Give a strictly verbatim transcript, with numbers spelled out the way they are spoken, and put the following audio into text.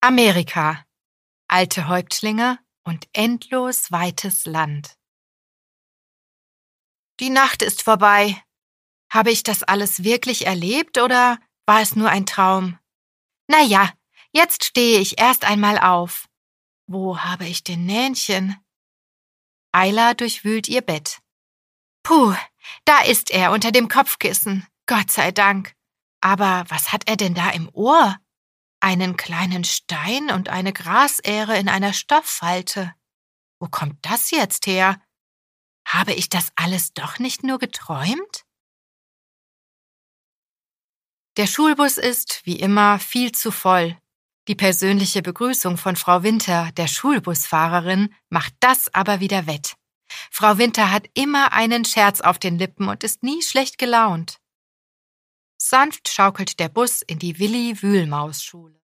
Amerika. Alte Häuptlinge und endlos weites Land. Die Nacht ist vorbei. Habe ich das alles wirklich erlebt oder war es nur ein Traum? Na ja, jetzt stehe ich erst einmal auf. Wo habe ich den Nähnchen? Ayla durchwühlt ihr Bett. Puh, da ist er unter dem Kopfkissen. Gott sei Dank. Aber was hat er denn da im Ohr? Einen kleinen Stein und eine Grasähre in einer Stofffalte. Wo kommt das jetzt her? Habe ich das alles doch nicht nur geträumt? Der Schulbus ist, wie immer, viel zu voll. Die persönliche Begrüßung von Frau Winter, der Schulbusfahrerin, macht das aber wieder wett. Frau Winter hat immer einen Scherz auf den Lippen und ist nie schlecht gelaunt. Sanft schaukelt der Bus in die Willi-Wühlmaus-Schule.